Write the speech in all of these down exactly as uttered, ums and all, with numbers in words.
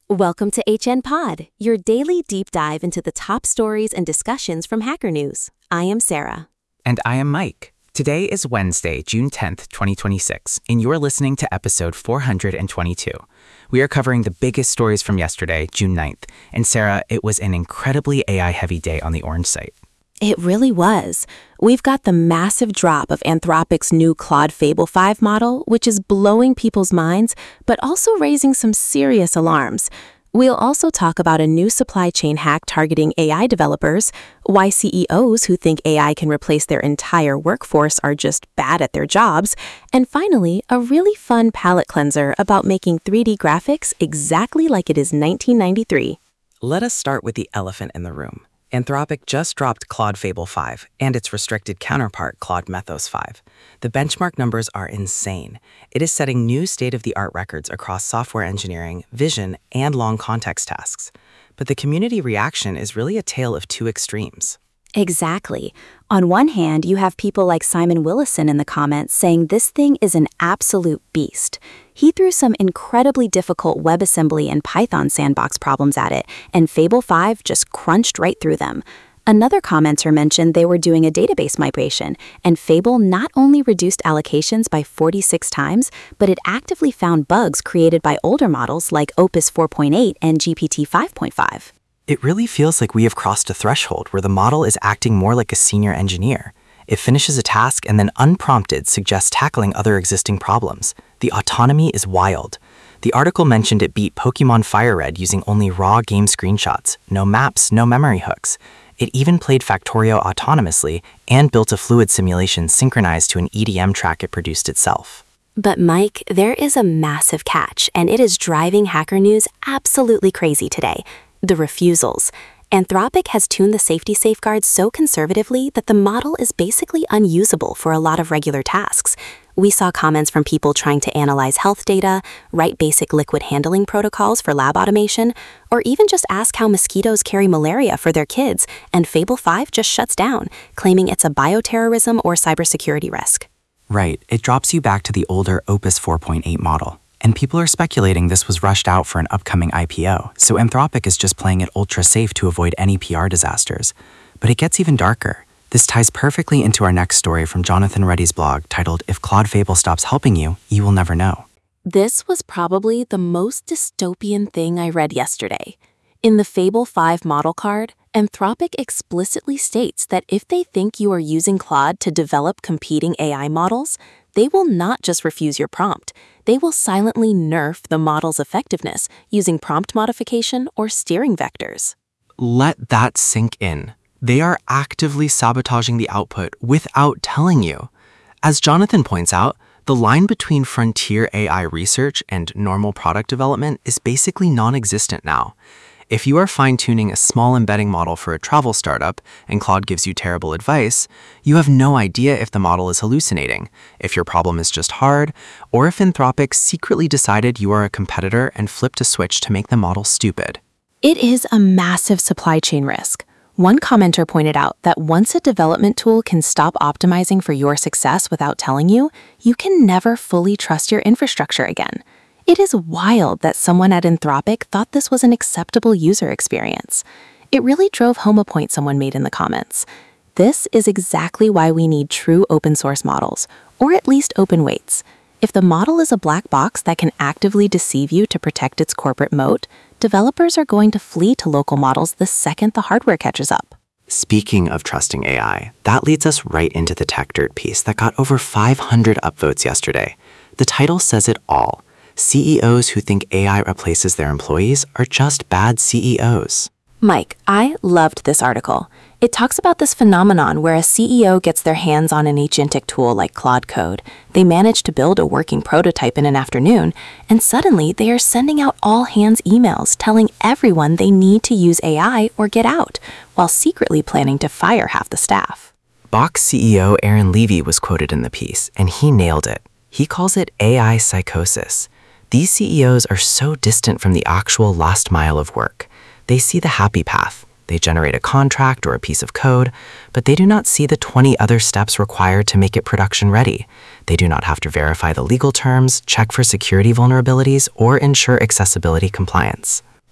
Welcome to H N Pod, your daily deep dive into the top stories and discussions from Hacker News. I am Sarah. And I am Mike. Today is Wednesday, June tenth, twenty twenty-six, and you're listening to episode four hundred twenty-two. We are covering the biggest stories from yesterday, June ninth, and Sarah, it was an incredibly A I-heavy day on the Orange site. It really was. We've got the massive drop of Anthropic's new Claude Fable five model, which is blowing people's minds, but also raising some serious alarms. We'll also talk about a new supply chain hack targeting A I developers, why C E Os who think A I can replace their entire workforce are just bad at their jobs, and finally, a really fun palette cleanser about making three D graphics exactly like it is nineteen ninety-three. Let us start with the elephant in the room. Anthropic just dropped Claude Fable five and its restricted counterpart Claude Mythos five. The benchmark numbers are insane. It is setting new state-of-the-art records across software engineering, vision, and long context tasks. But the community reaction is really a tale of two extremes. Exactly. On one hand, you have people like Simon Willison in the comments saying this thing is an absolute beast. He threw some incredibly difficult WebAssembly and Python sandbox problems at it, and Fable five just crunched right through them. Another commenter mentioned they were doing a database migration, and Fable not only reduced allocations by forty-six times, but it actively found bugs created by older models like Opus four point eight and G P T five point five. It really feels like we have crossed a threshold where the model is acting more like a senior engineer. It finishes a task and then unprompted suggests tackling other existing problems. The autonomy is wild. The article mentioned it beat Pokemon Fire Red using only raw game screenshots, no maps, no memory hooks. It even played Factorio autonomously and built a fluid simulation synchronized to an E D M track it produced itself. But Mike, there is a massive catch, and it is driving Hacker News absolutely crazy today. The refusals. Anthropic has tuned the safety safeguards so conservatively that the model is basically unusable for a lot of regular tasks. We saw comments from people trying to analyze health data, write basic liquid handling protocols for lab automation, or even just ask how mosquitoes carry malaria for their kids, and Fable five just shuts down, claiming it's a bioterrorism or cybersecurity risk. Right, it drops you back to the older Opus four point eight model. And people are speculating this was rushed out for an upcoming I P O, so Anthropic is just playing it ultra safe to avoid any P R disasters. But it gets even darker. This ties perfectly into our next story from Jonathan Reddy's blog titled, "If Claude Fable Stops Helping You, You Will Never Know." This was probably the most dystopian thing I read yesterday. In the Fable five model card, Anthropic explicitly states that if they think you are using Claude to develop competing A I models, they will not just refuse your prompt. They will silently nerf the model's effectiveness using prompt modification or steering vectors. Let that sink in. They are actively sabotaging the output without telling you. As Jonathan points out, the line between frontier A I research and normal product development is basically non-existent now. If you are fine-tuning a small embedding model for a travel startup and Claude gives you terrible advice, you have no idea if the model is hallucinating, if your problem is just hard, or if Anthropic secretly decided you are a competitor and flipped a switch to make the model stupid. It is a massive supply chain risk. One commenter pointed out that once a development tool can stop optimizing for your success without telling you, you can never fully trust your infrastructure again. It is wild that someone at Anthropic thought this was an acceptable user experience. It really drove home a point someone made in the comments. This is exactly why we need true open source models, or at least open weights. If the model is a black box that can actively deceive you to protect its corporate moat, developers are going to flee to local models the second the hardware catches up. Speaking of trusting A I, that leads us right into the Tech Dirt piece that got over five hundred upvotes yesterday. The title says it all. C E Os who think A I replaces their employees are just bad C E Os. Mike, I loved this article. It talks about this phenomenon where a C E O gets their hands on an agentic tool like Claude Code. They manage to build a working prototype in an afternoon, and suddenly they are sending out all-hands emails telling everyone they need to use A I or get out, while secretly planning to fire half the staff. Box C E O Aaron Levy was quoted in the piece, and he nailed it. He calls it A I psychosis. These C E Os are so distant from the actual last mile of work. They see the happy path. They generate a contract or a piece of code, but they do not see the twenty other steps required to make it production ready. They do not have to verify the legal terms, check for security vulnerabilities, or ensure accessibility compliance.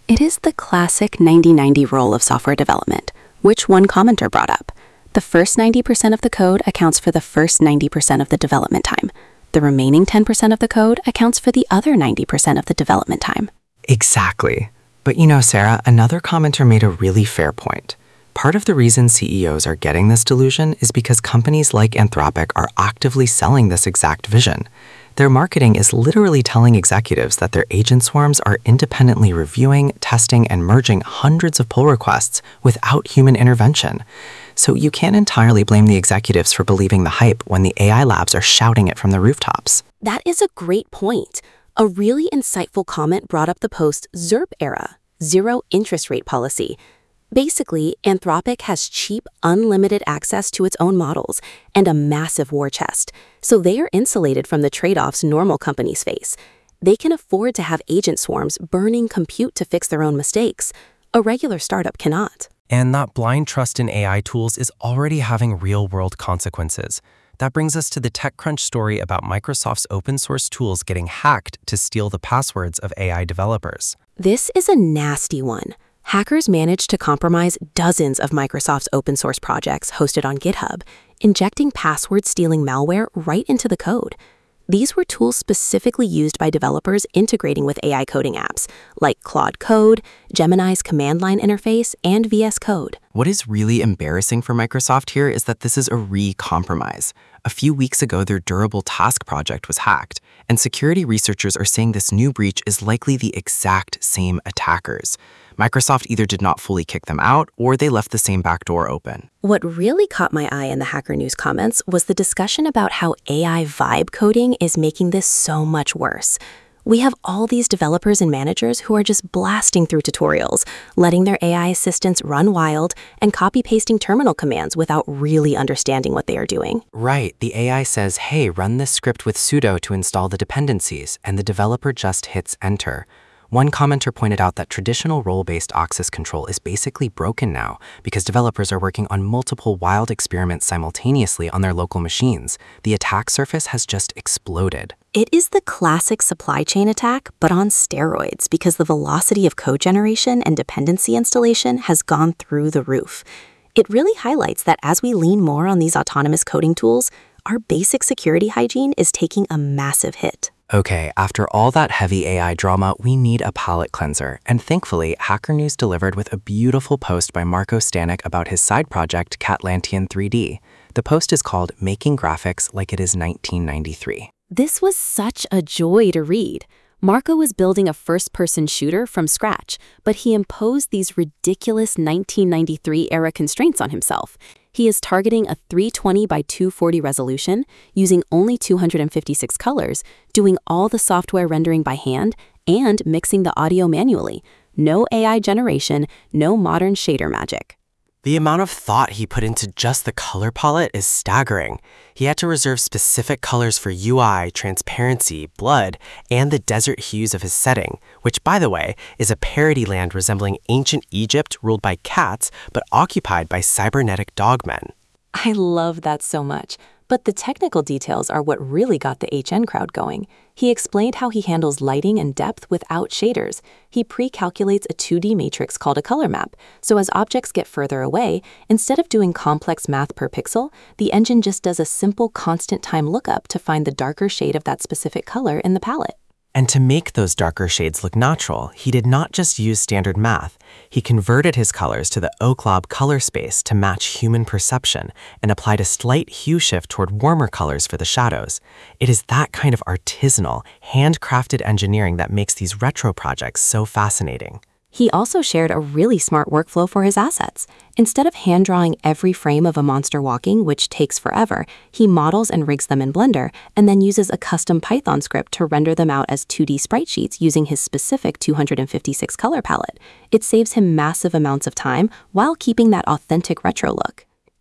It is the classic ninety ninety role of software development, which one commenter brought up. The first ninety percent of the code accounts for the first ninety percent of the development time. The remaining ten percent of the code accounts for the other ninety percent of the development time. Exactly. But you know, Sarah, another commenter made a really fair point. Part of the reason C E Os are getting this delusion is because companies like Anthropic are actively selling this exact vision. Their marketing is literally telling executives that their agent swarms are independently reviewing, testing, and merging hundreds of pull requests without human intervention. So you can't entirely blame the executives for believing the hype when the A I labs are shouting it from the rooftops. That is a great point. A really insightful comment brought up the post ZIRP era, zero interest rate policy. Basically, Anthropic has cheap, unlimited access to its own models and a massive war chest, so they are insulated from the trade-offs normal companies face. They can afford to have agent swarms burning compute to fix their own mistakes. A regular startup cannot. And that blind trust in A I tools is already having real-world consequences. That brings us to the TechCrunch story about Microsoft's open-source tools getting hacked to steal the passwords of A I developers. This is a nasty one. Hackers managed to compromise dozens of Microsoft's open-source projects hosted on GitHub, injecting password-stealing malware right into the code. These were tools specifically used by developers integrating with A I coding apps, like Claude Code, Gemini's command line interface, and V S Code. What is really embarrassing for Microsoft here is that this is a re-compromise. A few weeks ago, their Durable Task project was hacked, and security researchers are saying this new breach is likely the exact same attackers. Microsoft either did not fully kick them out, or they left the same backdoor open. What really caught my eye in the Hacker News comments was the discussion about how A I vibe coding is making this so much worse. We have all these developers and managers who are just blasting through tutorials, letting their A I assistants run wild, and copy-pasting terminal commands without really understanding what they are doing. Right, the A I says, hey, run this script with sudo to install the dependencies, and the developer just hits enter. One commenter pointed out that traditional role-based access control is basically broken now because developers are working on multiple wild experiments simultaneously on their local machines. The attack surface has just exploded. It is the classic supply chain attack, but on steroids because the velocity of code generation and dependency installation has gone through the roof. It really highlights that as we lean more on these autonomous coding tools, our basic security hygiene is taking a massive hit. Okay, after all that heavy A I drama, we need a palate cleanser. And thankfully, Hacker News delivered with a beautiful post by Marco Stanek about his side project, Catlantean three D. The post is called Making Graphics Like It Is nineteen ninety-three. This was such a joy to read. Marco was building a first-person shooter from scratch, but he imposed these ridiculous nineteen ninety-three era constraints on himself. He is targeting a three twenty by two forty resolution, using only two hundred fifty-six colors, doing all the software rendering by hand, and mixing the audio manually. No A I generation, no modern shader magic. The amount of thought he put into just the color palette is staggering. He had to reserve specific colors for U I, transparency, blood, and the desert hues of his setting, which, by the way, is a parody land resembling ancient Egypt ruled by cats but occupied by cybernetic dogmen. I love that so much. But the technical details are what really got the H N crowd going. He explained how he handles lighting and depth without shaders. He pre-calculates a two D matrix called a color map, so as objects get further away, instead of doing complex math per pixel, the engine just does a simple constant time lookup to find the darker shade of that specific color in the palette. And to make those darker shades look natural, he did not just use standard math. He converted his colors to the Oclab color space to match human perception and applied a slight hue shift toward warmer colors for the shadows. It is that kind of artisanal, handcrafted engineering that makes these retro projects so fascinating. He also shared a really smart workflow for his assets. Instead of hand-drawing every frame of a monster walking, which takes forever, he models and rigs them in Blender, and then uses a custom Python script to render them out as two D sprite sheets using his specific two hundred fifty-six color palette. It saves him massive amounts of time while keeping that authentic retro look.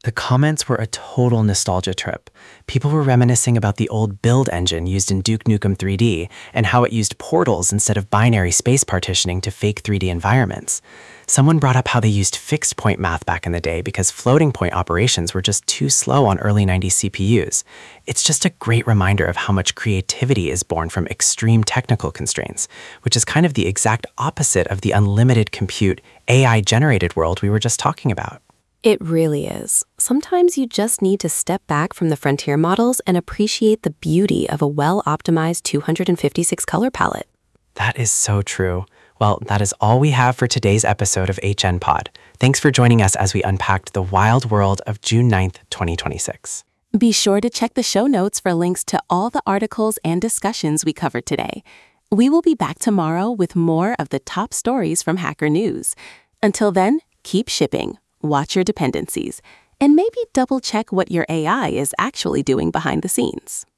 The comments were a total nostalgia trip. People were reminiscing about the old build engine used in Duke Nukem three D and how it used portals instead of binary space partitioning to fake three D environments. Someone brought up how they used fixed point math back in the day because floating point operations were just too slow on early nineties C P Us. It's just a great reminder of how much creativity is born from extreme technical constraints, which is kind of the exact opposite of the unlimited compute, A I-generated world we were just talking about. It really is. Sometimes you just need to step back from the frontier models and appreciate the beauty of a well-optimized two hundred fifty-six color palette. That is so true. Well, that is all we have for today's episode of H N Pod. Thanks for joining us as we unpacked the wild world of June ninth, twenty twenty-six. Be sure to check the show notes for links to all the articles and discussions we covered today. We will be back tomorrow with more of the top stories from Hacker News. Until then, keep shipping, watch your dependencies, and maybe double check what your A I is actually doing behind the scenes.